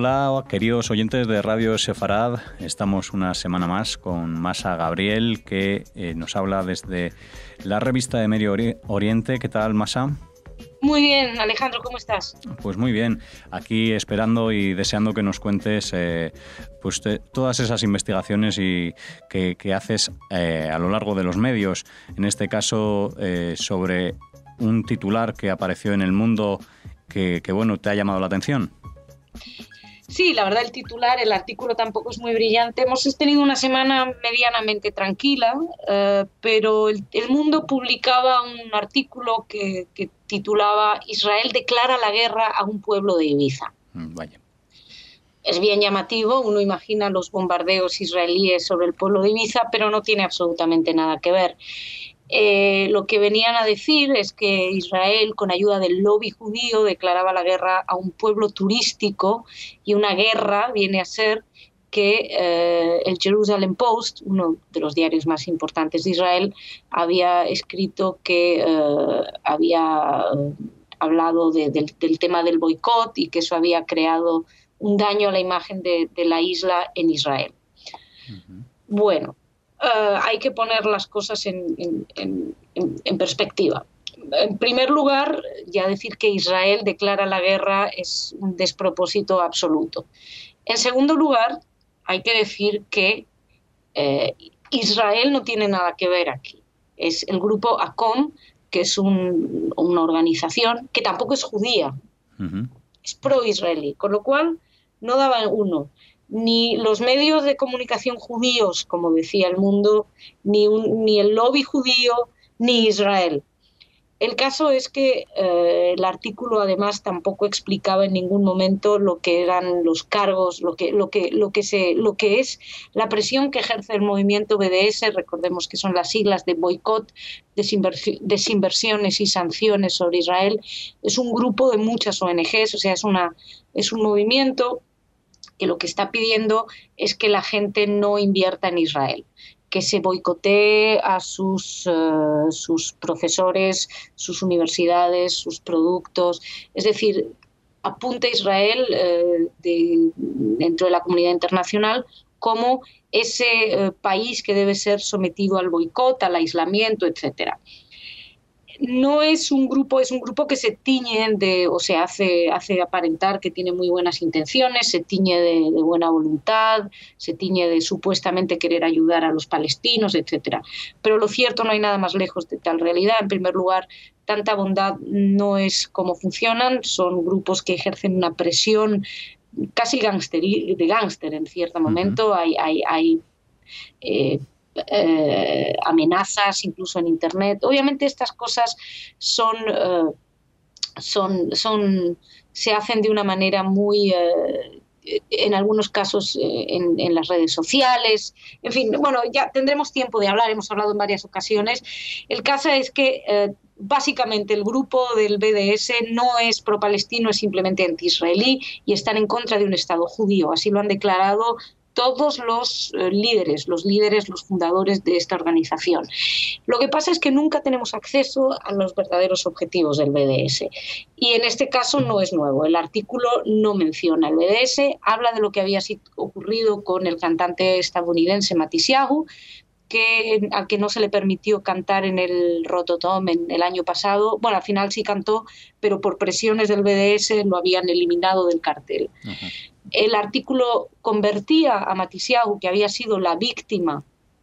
Hola, queridos oyentes de Radio Sefarad. Estamos una semana más con Masa Gabriel, que nos habla desde la revista de Medio Oriente. ¿Qué tal, Masa? Muy bien, Alejandro, ¿cómo estás? Pues muy bien, aquí esperando y deseando que nos cuentes todas esas investigaciones que haces a lo largo de los medios. En este caso, sobre un titular que apareció en El Mundo que bueno, te ha llamado la atención. Sí, la verdad el artículo tampoco es muy brillante. Hemos tenido una semana medianamente tranquila, pero el Mundo publicaba un artículo que titulaba Israel declara la guerra a un pueblo de Ibiza. Vaya. Es bien llamativo, uno imagina los bombardeos israelíes sobre el pueblo de Ibiza, pero no tiene absolutamente nada que ver. Lo que venían a decir es que Israel, con ayuda del lobby judío, declaraba la guerra a un pueblo turístico, y una guerra viene a ser que el Jerusalem Post, uno de los diarios más importantes de Israel, había escrito que había hablado del tema del boicot y que eso había creado un daño a la imagen de la isla en Israel. Uh-huh. Bueno, hay que poner las cosas en perspectiva. En primer lugar, ya decir que Israel declara la guerra es un despropósito absoluto. En segundo lugar, hay que decir que Israel no tiene nada que ver aquí. Es el grupo ACOM, que es una organización que tampoco es judía, uh-huh. Es pro-israelí, con lo cual no daba uno. Ni los medios de comunicación judíos, como decía El Mundo, ni el lobby judío, ni Israel. El caso es que el artículo además tampoco explicaba en ningún momento lo que eran los cargos, lo que es la presión que ejerce el movimiento BDS. Recordemos que son las siglas de boicot, desinversiones y sanciones sobre Israel. Es un grupo de muchas ONGs, o sea, es un movimiento que lo que está pidiendo es que la gente no invierta en Israel, que se boicotee a sus profesores, sus universidades, sus productos. Es decir, apunta a Israel dentro de la comunidad internacional como ese país que debe ser sometido al boicot, al aislamiento, etcétera. No es un grupo, es un grupo que se tiñe hace aparentar que tiene muy buenas intenciones, se tiñe de buena voluntad, se tiñe de supuestamente querer ayudar a los palestinos, etcétera. Pero lo cierto, no hay nada más lejos de tal realidad. En primer lugar, tanta bondad no es como funcionan, son grupos que ejercen una presión casi de gángster en cierto momento. Hay amenazas incluso en internet. Obviamente estas cosas se hacen de una manera muy en algunos casos en las redes sociales. En fin, bueno, ya tendremos tiempo de hablar, hemos hablado en varias ocasiones. El caso es que básicamente el grupo del BDS no es pro-palestino, es simplemente anti-israelí y están en contra de un Estado judío. Así lo han declarado todos los líderes, los fundadores de esta organización. Lo que pasa es que nunca tenemos acceso a los verdaderos objetivos del BDS. Y en este caso no es nuevo. El artículo no menciona el BDS, habla de lo que había ocurrido con el cantante estadounidense Matisyahu, al que no se le permitió cantar en el Rototom en el año pasado. Bueno, al final sí cantó, pero por presiones del BDS lo habían eliminado del cartel. Uh-huh. El artículo convertía a Matisyahu, que había sido la víctima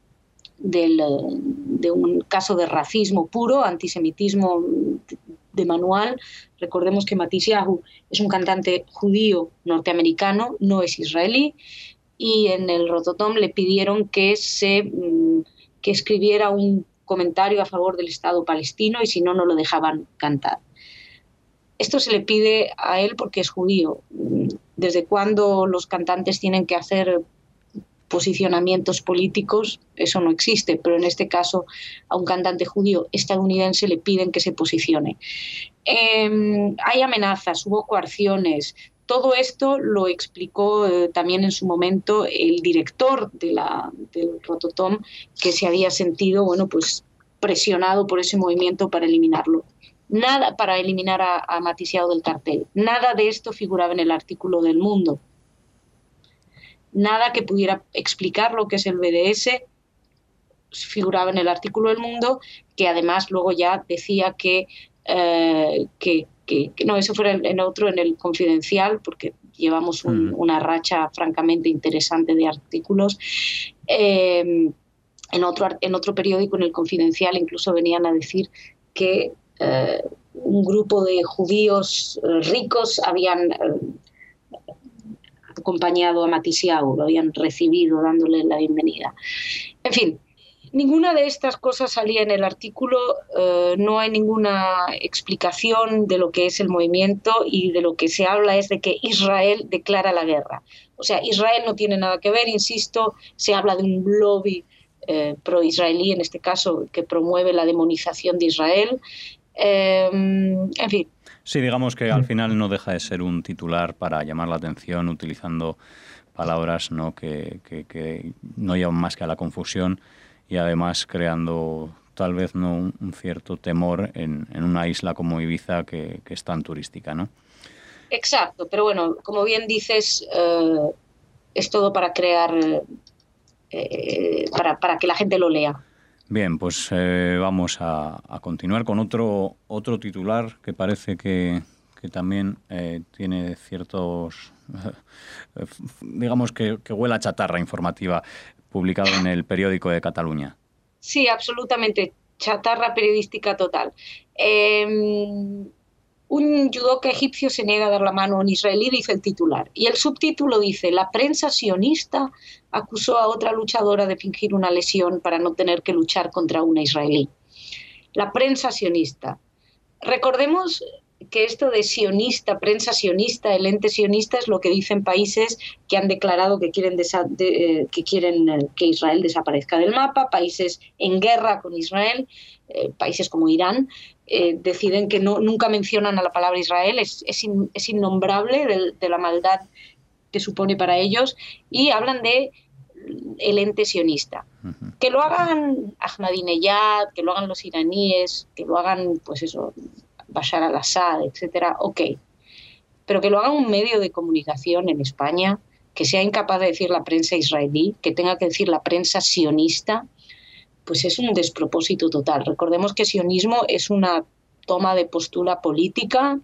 de un caso de racismo puro, antisemitismo de manual. Recordemos que Matisyahu es un cantante judío norteamericano, no es israelí, y en el Rototom le pidieron que escribiera un comentario a favor del Estado palestino, y si no, no lo dejaban cantar. Esto se le pide a él porque es judío. ¿Desde cuándo los cantantes tienen que hacer posicionamientos políticos? Eso no existe, pero en este caso a un cantante judío estadounidense le piden que se posicione. Hay amenazas, hubo coerciones. Todo esto lo explicó también en su momento el director del Rototom, que se había sentido presionado por ese movimiento para eliminarlo. Nada para eliminar a Matisyahu del cartel. Nada de esto figuraba en el artículo del Mundo. nada que pudiera explicar lo que es el BDS figuraba en el artículo del Mundo, que además luego ya decía que no, eso fue en el Confidencial, porque llevamos una racha francamente interesante de artículos. En otro periódico, en el Confidencial, incluso venían a decir que un grupo de judíos ricos habían acompañado a Matisiau, lo habían recibido dándole la bienvenida. En fin, ninguna de estas cosas salía en el artículo, no hay ninguna explicación de lo que es el movimiento, y de lo que se habla es de que Israel declara la guerra. O sea, Israel no tiene nada que ver, insisto, se habla de un lobby pro-israelí, en este caso, que promueve la demonización de Israel. En fin. Sí, digamos que al final no deja de ser un titular para llamar la atención, utilizando palabras, ¿no?, que no llevan más que a la confusión, y además creando tal vez no un cierto temor en una isla como Ibiza, que es tan turística, ¿no? Exacto, pero bueno, como bien dices, es todo para crear, para que la gente lo lea. Bien, pues vamos a continuar con otro titular que parece que también tiene ciertos, digamos que huele a chatarra informativa, publicado en el Periódico de Cataluña. Sí, absolutamente, chatarra periodística total. Un yudoka egipcio se niega a dar la mano a un israelí, dice el titular. Y el subtítulo dice: la prensa sionista acusó a otra luchadora de fingir una lesión para no tener que luchar contra una israelí. La prensa sionista. Recordemos que esto de sionista, prensa sionista, el ente sionista, es lo que dicen países que han declarado que quieren que Israel desaparezca del mapa, países en guerra con Israel, países como Irán, deciden que nunca mencionan a la palabra Israel, es innombrable de la maldad que supone para ellos, y hablan de el ente sionista. Uh-huh. Que lo hagan Ahmadinejad, que lo hagan los iraníes, que lo hagan, pues eso, Bashar al-Assad, etcétera, ok. Pero que lo haga un medio de comunicación en España, que sea incapaz de decir la prensa israelí, que tenga que decir la prensa sionista, pues es un despropósito total. Recordemos que sionismo es una toma de postura política,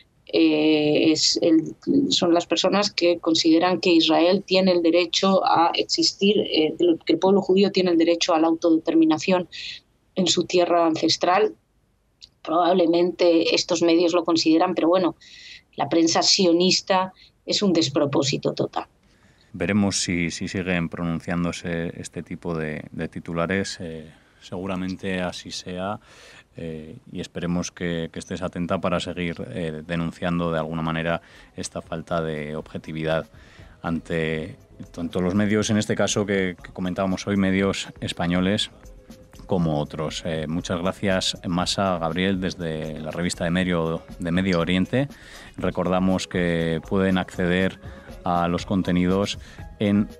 son las personas que consideran que Israel tiene el derecho a existir, que el pueblo judío tiene el derecho a la autodeterminación en su tierra ancestral. Probablemente estos medios lo consideran, pero bueno, la prensa sionista es un despropósito total. Veremos si siguen pronunciándose este tipo de titulares. Seguramente así sea, y esperemos que estés atenta para seguir denunciando de alguna manera esta falta de objetividad ante tanto los medios, en este caso que comentábamos hoy, medios españoles, como otros. Muchas gracias, Masa Gabriel, desde la revista de Medio Oriente. Recordamos que pueden acceder a los contenidos en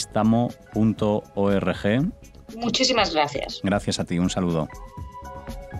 revistamo.org. Muchísimas gracias. Gracias a ti, un saludo.